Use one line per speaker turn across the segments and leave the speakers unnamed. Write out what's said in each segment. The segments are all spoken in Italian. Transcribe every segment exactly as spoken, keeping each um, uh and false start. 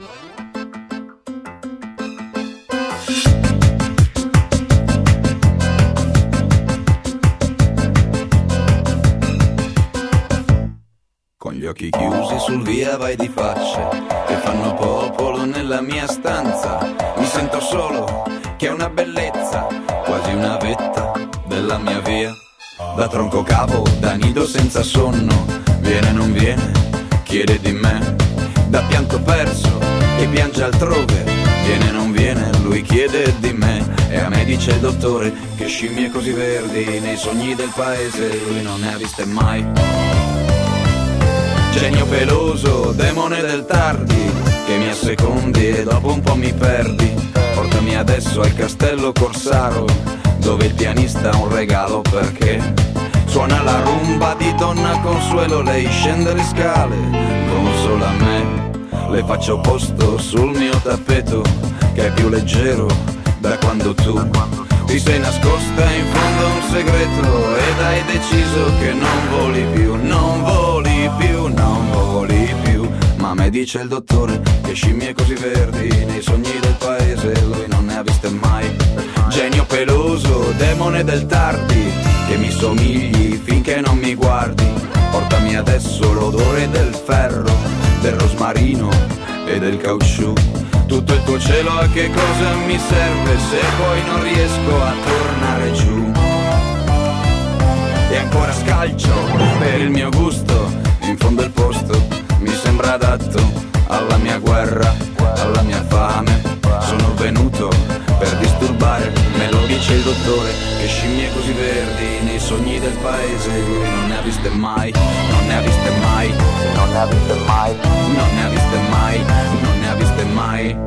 Con gli occhi chiusi sul via vai di facce che fanno popolo nella mia stanza. Mi sento solo, che è una bellezza, quasi una vetta della mia via. Da tronco cavo, da nido senza sonno, viene non viene, chiede di me. Da pianto perso, che piange altrove, viene non viene, lui chiede di me. E a me dice il dottore che scimmie così verdi nei sogni del paese lui non ne ha viste mai. Genio peloso, demone del tardi, che mi assecondi e dopo un po' mi perdi. Portami adesso al castello Corsaro, dove il pianista ha un regalo perché suona la rumba di Donna Consuelo. Lei scende le scale, consola me, le faccio posto sul mio tappeto, che è più leggero da quando tu ti sei nascosta in fondo a un segreto ed hai deciso che non voli più, non voli più, non voli più. Ma a me dice il dottore che scimmie così verdi nei sogni del paese lui non ne ha viste mai. Genio peloso, demone del tardi, che mi somigli finché non mi guardi. Portami adesso l'odore del ferro, del rosmarino e del caucciù. Tutto il tuo cielo a che cosa mi serve se poi non riesco a tornare giù. E ancora scalcio per il mio gusto, in fondo il posto mi sembra adatto alla mia guerra, alla mia fame. Sono venuto per disturbare, me lo dice il dottore, che scimmie così verdi nei sogni del paese lui non ne ha viste mai, non ne ha viste mai, non ne ha viste mai, non ne ha viste mai, non ne ha viste mai.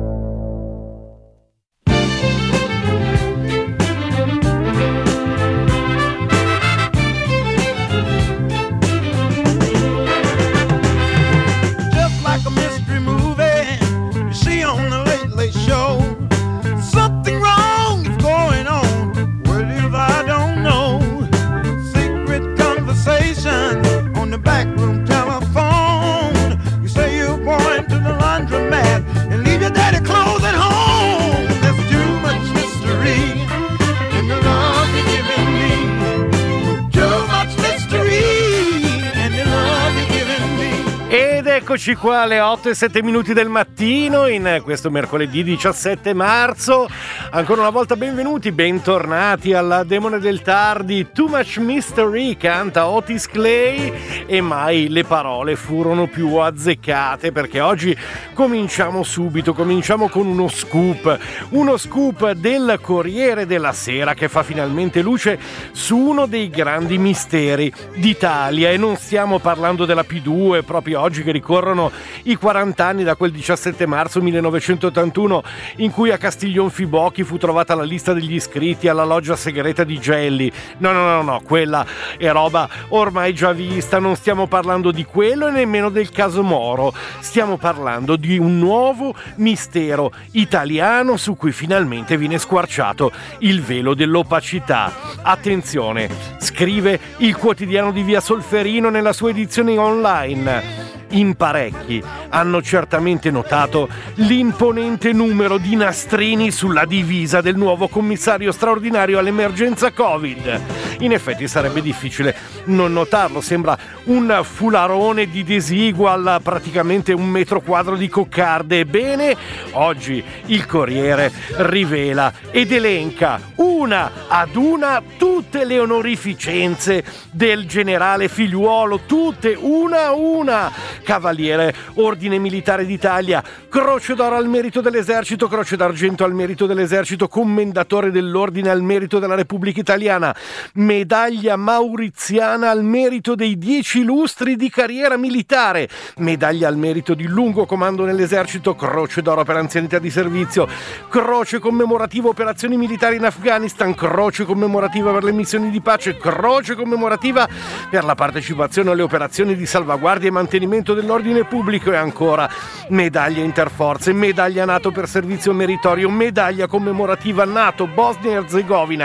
Eccoci qua alle otto e sette minuti del mattino in questo mercoledì diciassette marzo. Ancora una volta benvenuti, bentornati alla Demone del Tardi. Too Much Mystery canta Otis Clay e mai le parole furono più azzeccate, perché oggi cominciamo subito, cominciamo con uno scoop, uno scoop del Corriere della Sera che fa finalmente luce su uno dei grandi misteri d'Italia, e non stiamo parlando della P due proprio oggi che ricorrono i quaranta anni da quel diciassette marzo millenovecentottantuno in cui a Castiglion Fibocchi fu trovata la lista degli iscritti alla loggia segreta di Gelli. No, no, no, no, quella è roba ormai già vista, non stiamo parlando di quello e nemmeno del caso Moro, stiamo parlando di un nuovo mistero italiano su cui finalmente viene squarciato il velo dell'opacità. Attenzione, scrive il quotidiano di Via Solferino nella sua edizione online. In parecchi hanno certamente notato l'imponente numero di nastrini sulla divisa del nuovo commissario straordinario all'emergenza Covid. In effetti sarebbe difficile non notarlo, sembra un fularone di Desigual, praticamente un metro quadro di coccarde. Ebbene, oggi il Corriere rivela ed elenca una ad una tutte le onorificenze del generale Figliuolo, tutte una a una. Cavaliere Ordine Militare d'Italia, Croce d'Oro al merito dell'Esercito, Croce d'Argento al merito dell'Esercito, Commendatore dell'Ordine al merito della Repubblica Italiana, Medaglia Mauriziana al merito dei dieci lustri di carriera militare, Medaglia al merito di lungo comando nell'Esercito, Croce d'Oro per anzianità di servizio, Croce commemorativa operazioni militari in Afghanistan, Croce commemorativa per le missioni di pace, Croce commemorativa per la partecipazione alle operazioni di salvaguardia e mantenimento dell'ordine pubblico, e ancora medaglia interforze, medaglia NATO per servizio meritorio, medaglia commemorativa NATO Bosnia e Erzegovina,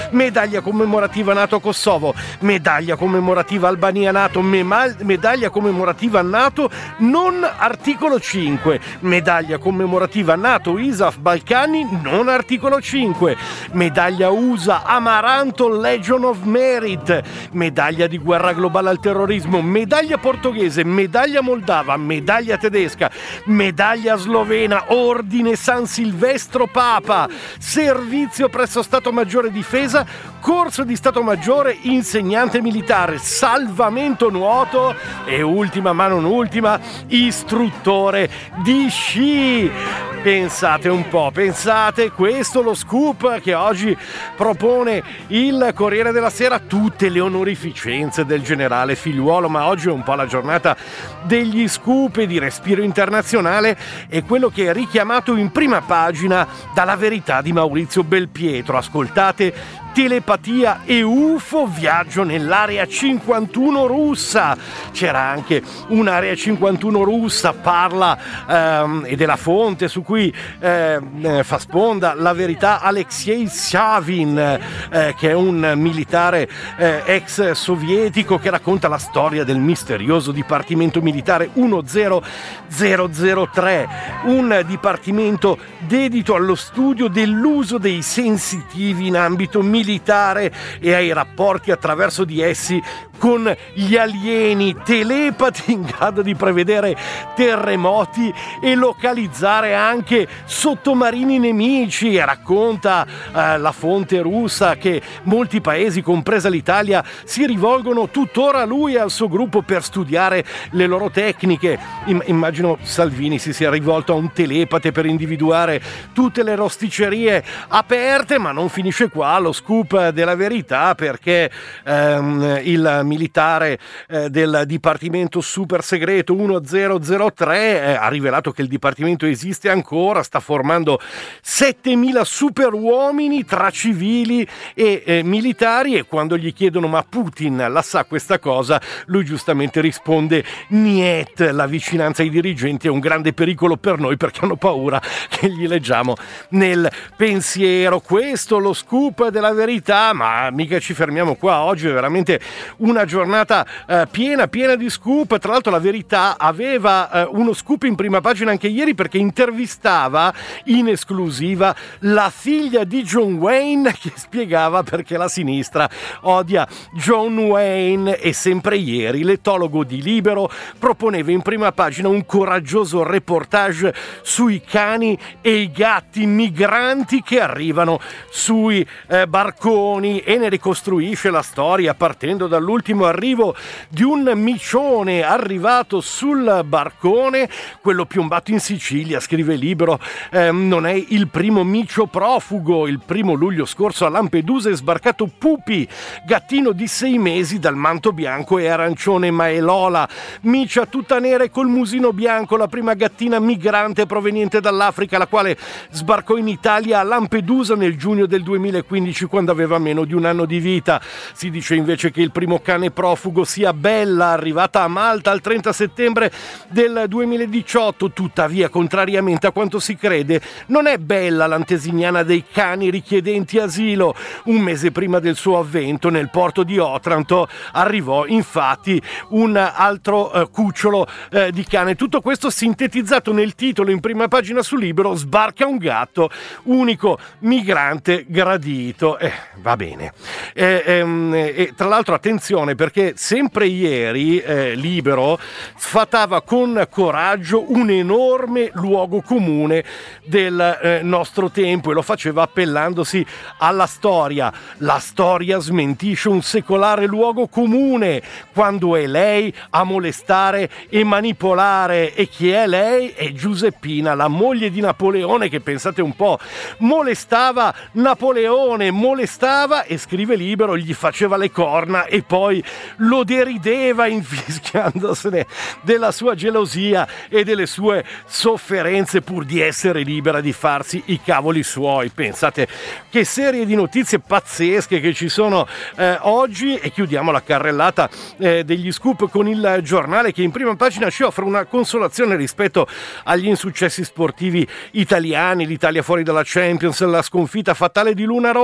medaglia commemorativa NATO Kosovo, medaglia commemorativa Albania NATO, mema- medaglia commemorativa NATO non articolo cinque, medaglia commemorativa NATO ISAF Balcani non articolo cinque, medaglia U S A Amaranto Legion of Merit, medaglia di guerra globale al terrorismo, medaglia portoghese, medaglia moldava, medaglia tedesca, medaglia slovena Ordine San Silvestro Papa, servizio presso Stato Maggiore Difesa, corso di Stato Maggiore insegnante militare, salvamento nuoto e ultima ma non ultima, istruttore di sci. Pensate un po', pensate, questo lo scoop che oggi propone il Corriere della Sera, tutte le onorificenze del generale Figliuolo, ma oggi è un po' la giornata degli scoop e di respiro internazionale, è quello che è richiamato in prima pagina dalla Verità di Maurizio Belpietro. Ascoltate: telepatia e U F O, viaggio nell'area cinquantuno russa. C'era anche un'area cinquantuno russa, parla ehm, ed è la fonte su cui eh, fa sponda la Verità Alexei Savin, eh, che è un militare eh, ex sovietico che racconta la storia del misterioso Dipartimento Militare uno zero zero zero tre, un dipartimento dedito allo studio dell'uso dei sensitivi in ambito militare militare e ai rapporti attraverso di essi con gli alieni, telepati in grado di prevedere terremoti e localizzare anche sottomarini nemici. E racconta eh, la fonte russa che molti paesi, compresa l'Italia, si rivolgono tuttora a lui e al suo gruppo per studiare le loro tecniche. Immagino Salvini si sia rivolto a un telepate per individuare tutte le rosticcerie aperte, ma non finisce qua lo scoop della Verità, perché ehm, il militare eh, del Dipartimento Super Segreto uno zero zero tre eh, ha rivelato che il Dipartimento esiste ancora, sta formando settemila super uomini tra civili e eh, militari, e quando gli chiedono ma Putin la sa questa cosa, lui giustamente risponde niet, la vicinanza ai dirigenti è un grande pericolo per noi perché hanno paura che gli leggiamo nel pensiero. Questo lo scoop della Verità, ma mica ci fermiamo qua, oggi è veramente una giornata eh, piena piena di scoop. Tra l'altro la Verità aveva eh, uno scoop in prima pagina anche ieri, perché intervistava in esclusiva la figlia di John Wayne, che spiegava perché la sinistra odia John Wayne. E sempre ieri l'etologo di Libero proponeva in prima pagina un coraggioso reportage sui cani e i gatti migranti che arrivano sui eh, barconi, e ne ricostruisce la storia partendo dall'ultimo arrivo di un micione arrivato sul barcone, quello piombato in Sicilia. Scrive Libero, eh, non è il primo micio profugo. Il primo luglio scorso a Lampedusa è sbarcato Pupi, gattino di sei mesi dal manto bianco e arancione Maelola, micia tutta nera e col musino bianco, la prima gattina migrante proveniente dall'Africa, la quale sbarcò in Italia a Lampedusa nel giugno del duemilaquindici, quando aveva meno di un anno di vita. Si dice invece che il primo cane profugo sia Bella, arrivata a Malta il trenta settembre del duemiladiciotto. Tuttavia, contrariamente a quanto si crede, non è Bella l'antesignana dei cani richiedenti asilo. Un mese prima del suo avvento nel porto di Otranto arrivò infatti un altro eh, cucciolo eh, di cane. Tutto questo sintetizzato nel titolo in prima pagina su Libero: sbarca un gatto, unico migrante gradito. Eh, va bene. Eh, ehm, e tra l'altro attenzione, perché sempre ieri eh, Libero sfatava con coraggio un enorme luogo comune del eh, nostro tempo, e lo faceva appellandosi alla storia. La storia smentisce un secolare luogo comune quando è lei a molestare e manipolare. E chi è lei? È Giuseppina, la moglie di Napoleone, che, pensate un po', molestava Napoleone, molestava, e scrive Libero, gli faceva le corna e poi lo derideva infischiandosene della sua gelosia e delle sue sofferenze pur di essere libera di farsi i cavoli suoi. Pensate che serie di notizie pazzesche che ci sono eh, oggi. E chiudiamo la carrellata eh, degli scoop con il Giornale, che in prima pagina ci offre una consolazione rispetto agli insuccessi sportivi italiani: l'Italia fuori dalla Champions, la sconfitta fatale di Luna Rossa.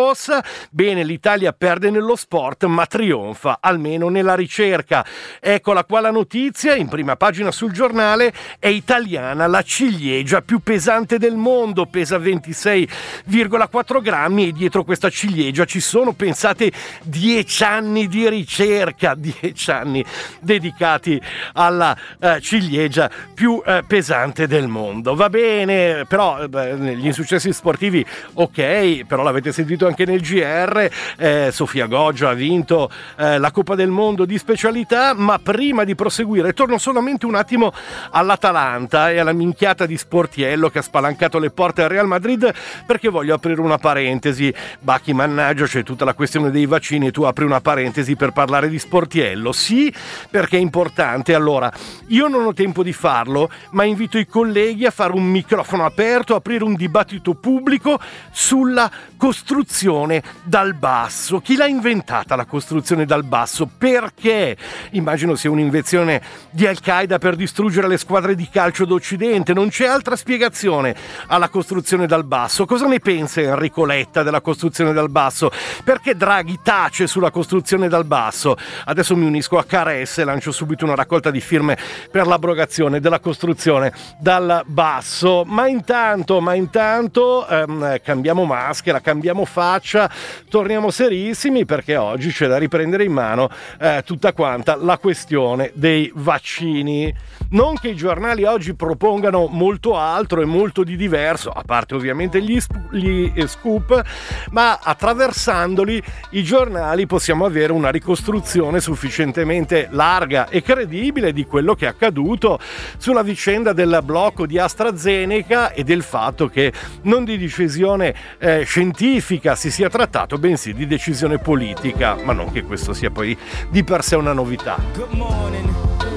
Bene, l'Italia perde nello sport, ma trionfa almeno nella ricerca. Eccola qua la notizia, in prima pagina sul giornale: è italiana la ciliegia più pesante del mondo, pesa ventisei virgola quattro grammi, e dietro questa ciliegia ci sono, pensate, dieci anni di ricerca, dieci anni dedicati alla eh, ciliegia più eh, pesante del mondo. Va bene, però eh, gli insuccessi sportivi, ok, però l'avete sentito anche nel G R, eh, Sofia Goggia ha vinto eh, la Coppa del Mondo di specialità. Ma prima di proseguire torno solamente un attimo all'Atalanta e alla minchiata di Sportiello che ha spalancato le porte al Real Madrid, perché voglio aprire una parentesi. Bacchi, mannaggia, c'è tutta la questione dei vaccini e tu apri una parentesi per parlare di Sportiello. Sì, perché è importante. Allora, io non ho tempo di farlo, ma invito i colleghi a fare un microfono aperto, aprire un dibattito pubblico sulla costruzione dal basso. Chi l'ha inventata la costruzione dal basso? Perché? Immagino sia un'invenzione di Al-Qaeda per distruggere le squadre di calcio d'Occidente. Non c'è altra spiegazione alla costruzione dal basso. Cosa ne pensa Enrico Letta della costruzione dal basso? Perché Draghi tace sulla costruzione dal basso? Adesso mi unisco a Caresse e lancio subito una raccolta di firme per l'abrogazione della costruzione dal basso. Ma intanto, ma intanto ehm, cambiamo maschera, cambiamo faccia, torniamo serissimi, perché oggi c'è da riprendere in mano eh, tutta quanta la questione dei vaccini. Non che i giornali oggi propongano molto altro e molto di diverso, a parte ovviamente gli, sp- gli scoop, ma attraversandoli i giornali possiamo avere una ricostruzione sufficientemente larga e credibile di quello che è accaduto sulla vicenda del blocco di AstraZeneca e del fatto che non di decisione eh, scientifica si sia trattato, bensì di decisione politica, ma non che questo sia poi di per sé una novità.
Good morning.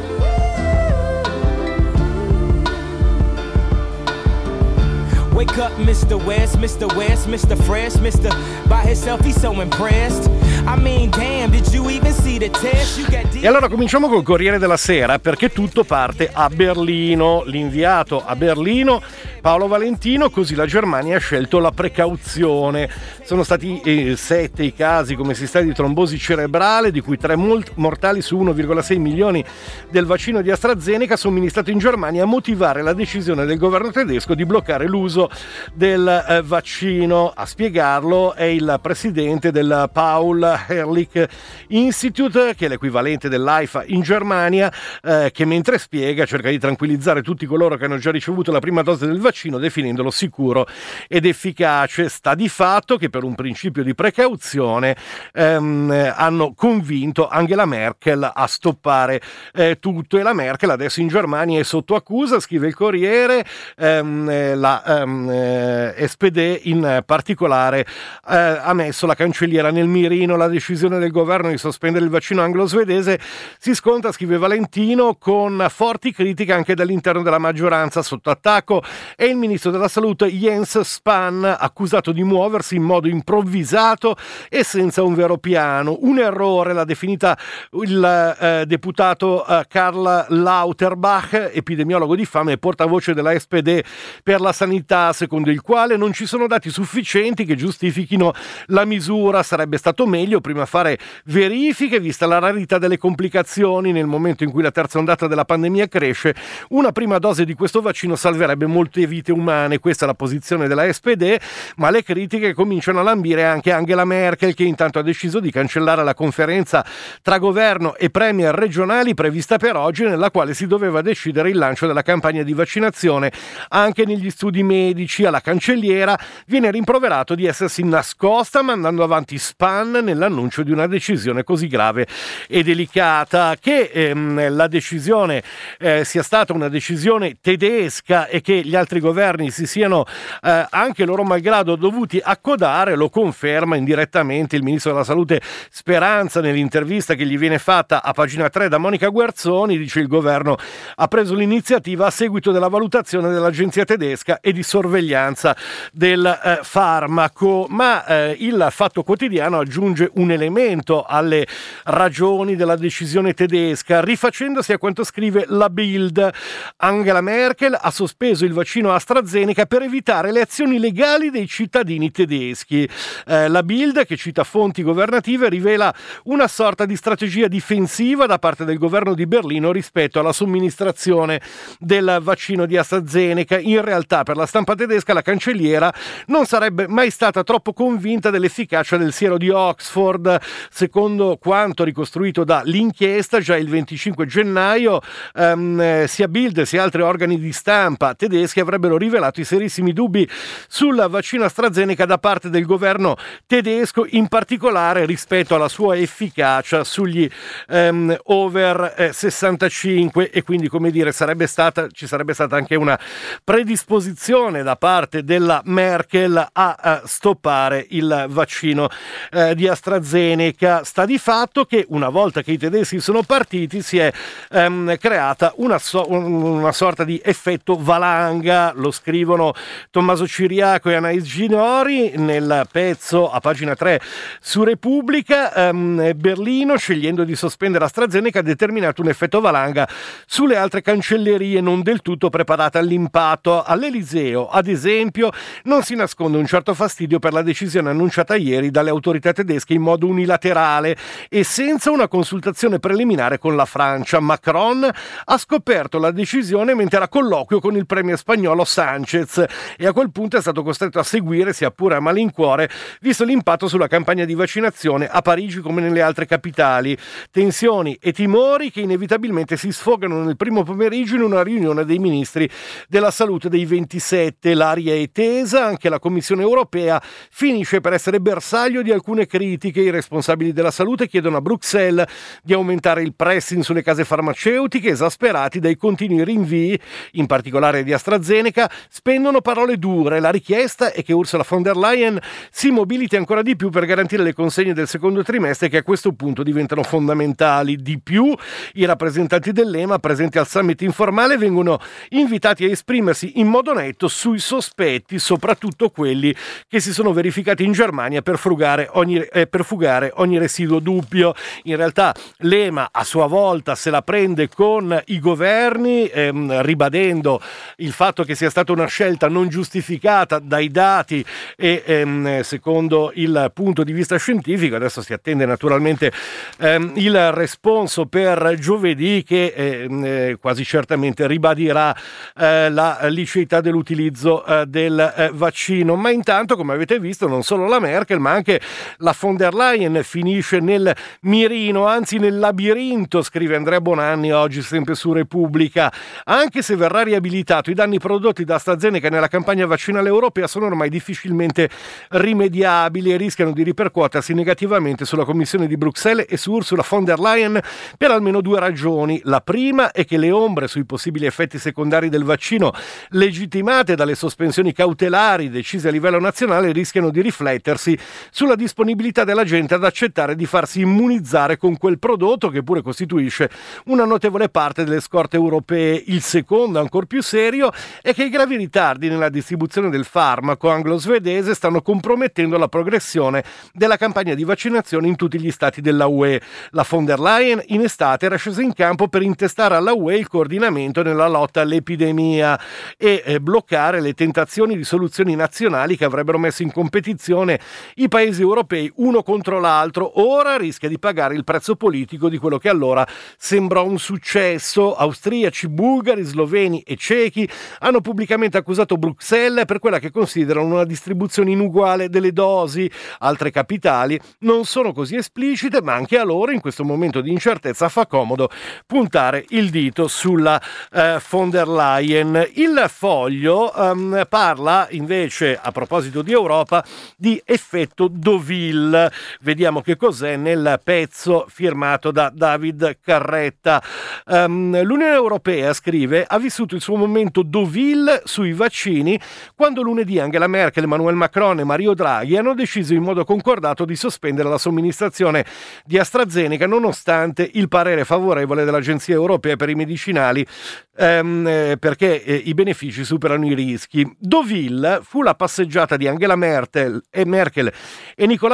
Wake up, mister West, mister West, mister Fresh, mister By himself, he's so impressed. I mean, damn, did you even see the test? You got
E allora cominciamo col Corriere della Sera, perché tutto parte a Berlino. L'inviato a Berlino, Paolo Valentino, così la Germania ha scelto la precauzione. Sono stati eh, sette i casi, come si sta, di trombosi cerebrale, di cui tre molt- mortali su uno virgola sei milioni del vaccino di AstraZeneca somministrato in Germania, a motivare la decisione del governo tedesco di bloccare l'uso del eh, vaccino. A spiegarlo è il presidente del Paul Ehrlich Institute, che è l'equivalente dell'AIFA in Germania, eh, che mentre spiega cerca di tranquillizzare tutti coloro che hanno già ricevuto la prima dose del vaccino, definendolo sicuro ed efficace. Sta di fatto che per un principio di precauzione ehm, hanno convinto Angela Merkel a stoppare eh, tutto, e la Merkel adesso in Germania è sotto accusa, scrive il Corriere. ehm, la ehm, eh, S P D in particolare eh, ha messo la cancelliera nel mirino. La decisione del governo di sospendere il vaccino anglo-svedese si scontra, scrive Valentino, con forti critiche anche dall'interno della maggioranza. Sotto attacco è il ministro della salute Jens Spahn, accusato di muoversi in modo improvvisato e senza un vero piano. Un errore l'ha definita il eh, deputato eh, Karl Lauterbach, epidemiologo di fama e portavoce della S P D per la sanità, secondo il quale non ci sono dati sufficienti che giustifichino la misura. Sarebbe stato meglio prima fare verifiche, vista la rarità delle complicazioni nel momento in cui la terza ondata della pandemia cresce. Una prima dose di questo vaccino salverebbe molte vite umane. Questa è la posizione della S P D, ma le critiche cominciano a lambire anche Angela Merkel, che intanto ha deciso di cancellare la conferenza tra governo e premier regionali prevista per oggi, nella quale si doveva decidere il lancio della campagna di vaccinazione anche negli studi medici. Alla cancelliera viene rimproverato di essersi nascosta, mandando avanti Spahn nell'annuncio di una decisione così grave e delicata. Che ehm, la decisione eh, sia stata una decisione tedesca e che gli altri governi si siano eh, anche loro malgrado dovuti accodare lo conferma indirettamente il ministro della salute Speranza nell'intervista che gli viene fatta a pagina tre da Monica Guerzoni. Dice: il governo ha preso l'iniziativa a seguito della valutazione dell'agenzia tedesca e di sorveglianza del eh, farmaco. Ma eh, il Fatto Quotidiano aggiunge aggiunge un elemento alle ragioni della decisione tedesca, rifacendosi a quanto scrive la Bild. Angela Merkel ha sospeso il vaccino AstraZeneca per evitare le azioni legali dei cittadini tedeschi. Eh, la Bild, che cita fonti governative, rivela una sorta di strategia difensiva da parte del governo di Berlino rispetto alla somministrazione del vaccino di AstraZeneca. In realtà, per la stampa tedesca, la cancelliera non sarebbe mai stata troppo convinta dell'efficacia del siero di Oxford. Secondo quanto ricostruito dall'inchiesta, già il venticinque gennaio ehm, sia Bild sia altri organi di stampa tedeschi avrebbero rivelato i serissimi dubbi sul vaccino AstraZeneca da parte del governo tedesco, in particolare rispetto alla sua efficacia sugli ehm, over eh, sessantacinque, e quindi, come dire, sarebbe stata, ci sarebbe stata anche una predisposizione da parte della Merkel a, a stoppare il vaccino eh, di AstraZeneca. Sta di fatto che una volta che i tedeschi sono partiti si è ehm, creata una, so- una sorta di effetto valanga. Lo scrivono Tommaso Ciriaco e Anais Ginori nel pezzo a pagina tre su Repubblica. ehm, Berlino, scegliendo di sospendere AstraZeneca, ha determinato un effetto valanga sulle altre cancellerie non del tutto preparate all'impatto. All'Eliseo, ad esempio, non si nasconde un certo fastidio per la decisione annunciata ieri dalle autorità tedesche in modo unilaterale e senza una consultazione preliminare con la Francia. Macron ha scoperto la decisione mentre era a colloquio con il premier spagnolo Sanchez e a quel punto è stato costretto a seguire, sia pure a malincuore, visto l'impatto sulla campagna di vaccinazione a Parigi come nelle altre capitali. Tensioni e timori che inevitabilmente si sfogano nel primo pomeriggio in una riunione dei ministri della salute dei ventisette. L'aria è tesa, anche la Commissione europea finisce per essere bersaglio di alcune critiche. I responsabili della salute chiedono a Bruxelles di aumentare il pressing sulle case farmaceutiche, esasperati dai continui rinvii, in particolare di AstraZeneca. Spendono parole dure. La richiesta è che Ursula von der Leyen si mobiliti ancora di più per garantire le consegne del secondo trimestre, che a questo punto diventano fondamentali. Di più, i rappresentanti dell'E M A presenti al summit informale vengono invitati a esprimersi in modo netto sui sospetti, soprattutto quelli che si sono verificati in Germania, per frugare ogni, eh, per fugare ogni residuo dubbio. In realtà l'E M A a sua volta se la prende con i governi, ehm, ribadendo il fatto che sia stata una scelta non giustificata dai dati e ehm, secondo il punto di vista scientifico. Adesso si attende naturalmente ehm, il responso per giovedì, che ehm, eh, quasi certamente ribadirà eh, la liceità dell'utilizzo eh, del eh, vaccino. Ma intanto, come avete visto, non solo la Merkel ma anche la von der Leyen finisce nel mirino, anzi nel labirinto, scrive Andrea Bonanni oggi sempre su Repubblica. Anche se verrà riabilitato, i danni prodotti da AstraZeneca nella campagna vaccinale europea sono ormai difficilmente rimediabili e rischiano di ripercuotersi negativamente sulla Commissione di Bruxelles e su Ursula von der Leyen per almeno due ragioni. La prima è che le ombre sui possibili effetti secondari del vaccino, legittimate dalle sospensioni cautelari decise a livello nazionale, rischiano di riflettersi sulla disponibilità della gente ad accettare di farsi immunizzare con quel prodotto, che pure costituisce una notevole parte delle scorte europee. Il secondo, ancor più serio, è che i gravi ritardi nella distribuzione del farmaco anglo-svedese stanno compromettendo la progressione della campagna di vaccinazione in tutti gli stati della U E. La von der Leyen in estate era scesa in campo per intestare alla U E il coordinamento nella lotta all'epidemia e eh, bloccare le tentazioni di soluzioni nazionali che avrebbero messo in competizione i paesi europei uno contro l'altro. Ora rischia di pagare il prezzo politico di quello che allora sembrò un successo. Austriaci, bulgari, sloveni e cechi hanno pubblicamente accusato Bruxelles per quella che considerano una distribuzione inuguale delle dosi. Altre capitali non sono così esplicite, ma anche a loro in questo momento di incertezza fa comodo puntare il dito sulla eh, von der Leyen. Il Foglio um, parla invece, a proposito di Europa, di effetto Deauville. Vediamo che cos'è nel pezzo firmato da David Carretta. Um, L'Unione Europea, scrive, ha vissuto il suo momento Deauville sui vaccini quando lunedì Angela Merkel, Emmanuel Macron e Mario Draghi hanno deciso in modo concordato di sospendere la somministrazione di AstraZeneca nonostante il parere favorevole dell'Agenzia Europea per i Medicinali, ehm, perché eh, i benefici superano i rischi. Deauville fu la passeggiata di Angela Merkel e, Merkel e Nicolas Sarkozy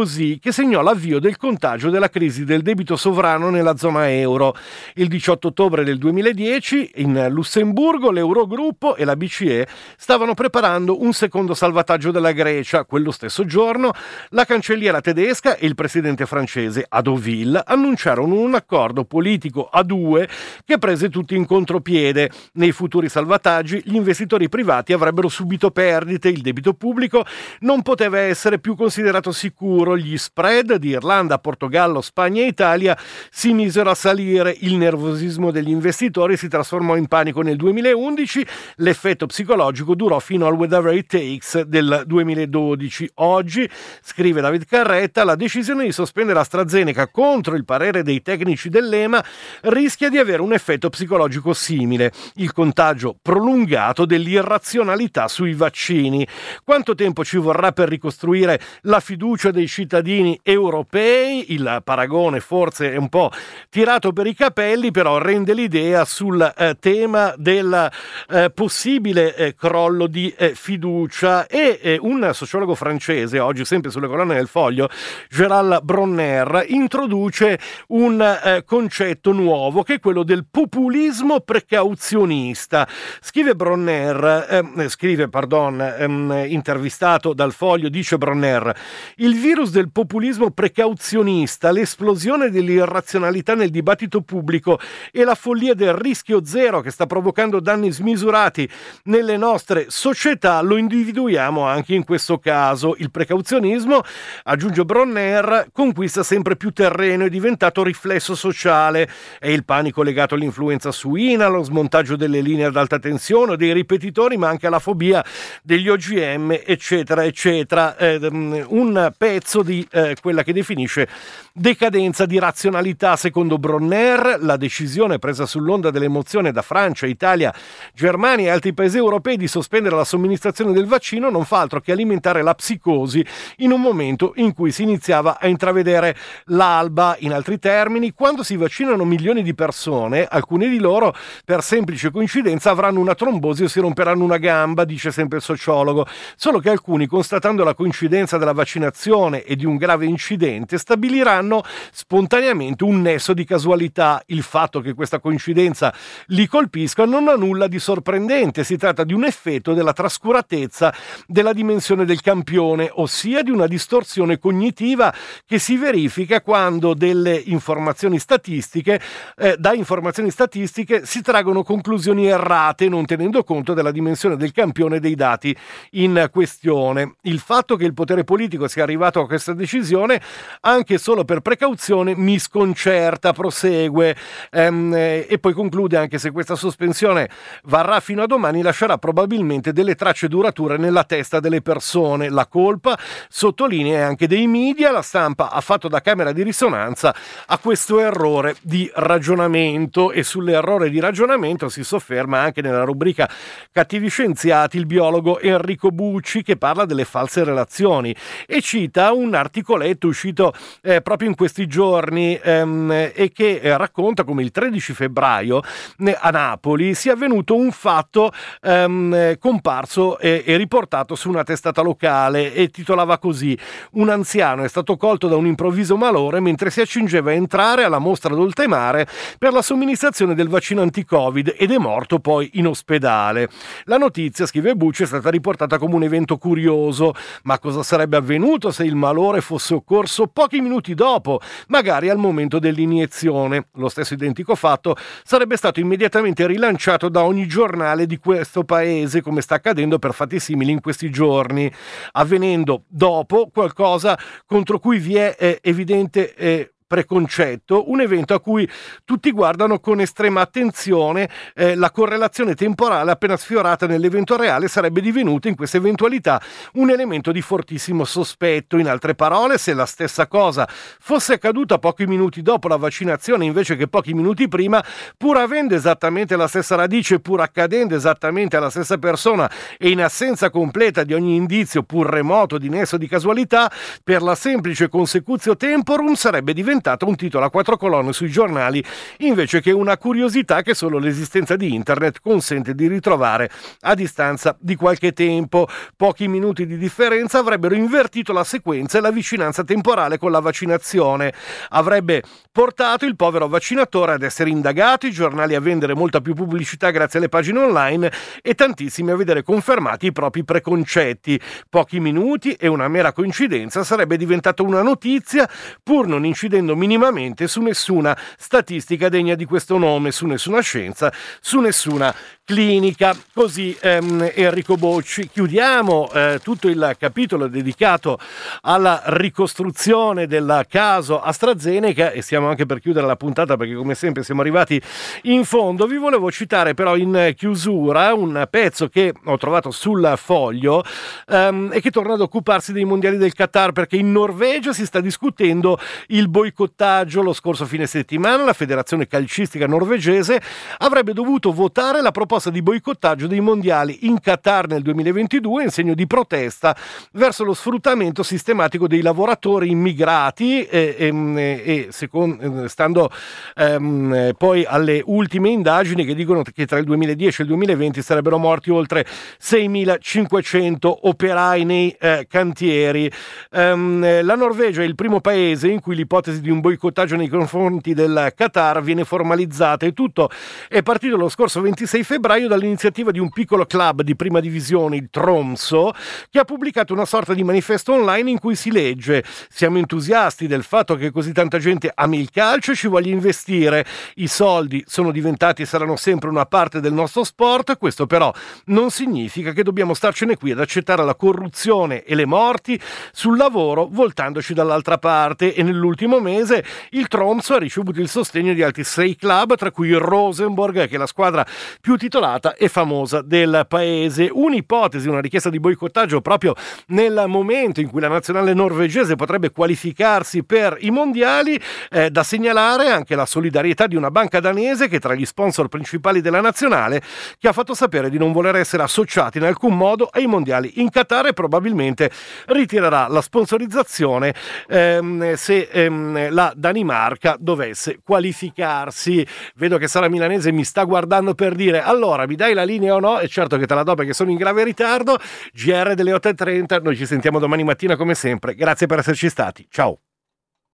così che segnò l'avvio del contagio della crisi del debito sovrano nella zona euro. Il diciotto ottobre del duemiladieci in Lussemburgo l'Eurogruppo e la B C E stavano preparando un secondo salvataggio della Grecia. Quello stesso giorno la cancelliera tedesca e il presidente francese a Deauville annunciarono un accordo politico a due che prese tutti in contropiede. Nei futuri salvataggi gli investitori privati avrebbero subito perdite, il debito pubblico non poteva essere più considerato sicuro, gli spread di Irlanda, Portogallo, Spagna e Italia si misero a salire, il nervosismo degli investitori si trasformò in panico nel duemilaundici, l'effetto psicologico durò fino al Whatever It Takes del duemiladodici. Oggi, scrive David Carretta, la decisione di sospendere AstraZeneca contro il parere dei tecnici dell'E M A rischia di avere un effetto psicologico simile, il contagio prolungato dell'irrazionalità sui vaccini. Quanto tempo ci vorrà per ricostruire la fiducia dei cittadini europei? Il paragone forse è un po' tirato per i capelli, però rende l'idea sul eh, tema del eh, possibile eh, crollo di eh, fiducia. E eh, un sociologo francese, oggi sempre sulle colonne del Foglio, Gérald Bronner, introduce un eh, concetto nuovo che è quello del populismo precauzionista. Scrive Bronner, eh, scrive, pardon, ehm, intervistato dal Foglio, dice Bronner: il virus del populismo precauzionista, l'esplosione dell'irrazionalità nel dibattito pubblico e la follia del rischio zero che sta provocando danni smisurati nelle nostre società lo individuiamo anche in questo caso. Il precauzionismo, aggiunge Bronner, conquista sempre più terreno, è diventato riflesso sociale. È il panico legato all'influenza suina, allo smontaggio delle linee ad alta tensione, dei ripetitori, ma anche alla fobia degli O G M, eccetera, eccetera. Eh, un pezzo di eh, quella che definisce decadenza di razionalità. Secondo Bronner, la decisione presa sull'onda dell'emozione da Francia, Italia, Germania e altri paesi europei di sospendere la somministrazione del vaccino non fa altro che alimentare la psicosi in un momento in cui si iniziava a intravedere l'alba. In altri termini, quando si vaccinano milioni di persone, alcuni di loro per semplice coincidenza avranno una trombosi o si romperanno una gamba, dice sempre il sociologo, solo che alcuni, constatando la coincidenza della vaccinazione e di un grave incidente, stabiliranno spontaneamente un nesso di casualità. Il fatto che questa coincidenza li colpisca non ha nulla di sorprendente, si tratta di un effetto della trascuratezza della dimensione del campione, ossia di una distorsione cognitiva che si verifica quando delle informazioni statistiche, eh, da informazioni statistiche si traggono conclusioni errate, non tenendo conto della dimensione del campione dei dati in questione. Il fatto che il potere politico sia arrivato a questa decisione, anche solo per precauzione, mi sconcerta, prosegue, ehm, e poi conclude: anche se questa sospensione varrà fino a domani, lascerà probabilmente delle tracce durature nella testa delle persone. La colpa, sottolinea, anche dei media. La stampa ha fatto da camera di risonanza a questo errore di ragionamento, e sull'errore di ragionamento si sofferma anche nella rubrica Cattivi Scienziati il biologo Enrico Bucci, che parla delle false relazioni e cita un articoletto uscito eh, proprio in questi giorni ehm, e che eh, racconta come il tredici febbraio eh, a Napoli sia avvenuto un fatto ehm, comparso e, e riportato su una testata locale, e titolava così: un anziano è stato colto da un improvviso malore mentre si accingeva a entrare alla mostra d'Oltremare per la somministrazione del vaccino anti-Covid ed è morto poi in ospedale. La notizia, scrive Bucci, è stata riportata come un evento curioso, ma cosa sarebbe avvenuto se il malore fosse occorso pochi minuti dopo, magari al momento dell'iniezione? Lo stesso identico fatto sarebbe stato immediatamente rilanciato da ogni giornale di questo paese, come sta accadendo per fatti simili in questi giorni, avvenendo dopo qualcosa contro cui vi è eh, evidente eh, preconcetto, un evento a cui tutti guardano con estrema attenzione. Eh, la correlazione temporale appena sfiorata nell'evento reale sarebbe divenuta in questa eventualità un elemento di fortissimo sospetto. In altre parole, se la stessa cosa fosse accaduta pochi minuti dopo la vaccinazione invece che pochi minuti prima, pur avendo esattamente la stessa radice, pur accadendo esattamente alla stessa persona e in assenza completa di ogni indizio pur remoto di nesso di casualità, per la semplice consecutio temporum sarebbe diventato diventata un titolo a quattro colonne sui giornali invece che una curiosità che solo l'esistenza di internet consente di ritrovare a distanza di qualche tempo. Pochi minuti di differenza avrebbero invertito la sequenza e la vicinanza temporale con la vaccinazione. Avrebbe portato il povero vaccinatore ad essere indagato, i giornali a vendere molta più pubblicità grazie alle pagine online e tantissimi a vedere confermati i propri preconcetti. Pochi minuti e una mera coincidenza sarebbe diventata una notizia, pur non incidendo minimamente su nessuna statistica degna di questo nome, su nessuna scienza, su nessuna clinica. Così ehm, Enrico Bocci. Chiudiamo eh, tutto il capitolo dedicato alla ricostruzione del caso AstraZeneca e stiamo anche per chiudere la puntata perché come sempre siamo arrivati in fondo. Vi volevo citare però in chiusura un pezzo che ho trovato sul Foglio ehm, e che torna ad occuparsi dei mondiali del Qatar, perché in Norvegia si sta discutendo il boicottaggio. Lo scorso fine settimana la federazione calcistica norvegese avrebbe dovuto votare la proposta di boicottaggio dei mondiali in Qatar nel duemilaventidue in segno di protesta verso lo sfruttamento sistematico dei lavoratori immigrati e, e, e secondo, stando ehm, poi alle ultime indagini che dicono che tra il duemiladieci e il duemilaventi sarebbero morti oltre seimilacinquecento operai nei eh, cantieri. Um, la Norvegia è il primo paese in cui l'ipotesi di un boicottaggio nei confronti del Qatar viene formalizzata e tutto è partito lo scorso ventisei febbraio dall'iniziativa di un piccolo club di prima divisione, il Tromsø, che ha pubblicato una sorta di manifesto online in cui si legge: siamo entusiasti del fatto che così tanta gente ami il calcio e ci voglia investire, i soldi sono diventati e saranno sempre una parte del nostro sport, questo però non significa che dobbiamo starcene qui ad accettare la corruzione e le morti sul lavoro voltandoci dall'altra parte. E nell'ultimo mese il Tromsø ha ricevuto il sostegno di altri sei club, tra cui il Rosenborg, che è la squadra più titolata e famosa del paese. Un'ipotesi, una richiesta di boicottaggio proprio nel momento in cui la nazionale norvegese potrebbe qualificarsi per i mondiali. Eh, da segnalare anche la solidarietà di una banca danese che è tra gli sponsor principali della nazionale, che ha fatto sapere di non voler essere associati in alcun modo ai mondiali in Qatar e probabilmente ritirerà la sponsorizzazione ehm, se ehm, la Danimarca dovesse qualificarsi. Vedo che Sara Milanese mi sta guardando per dire: allora mi dai la linea o no? E certo che te la do perché sono in grave ritardo. G R delle otto e trenta, noi ci sentiamo domani mattina come sempre. Grazie per esserci stati, ciao.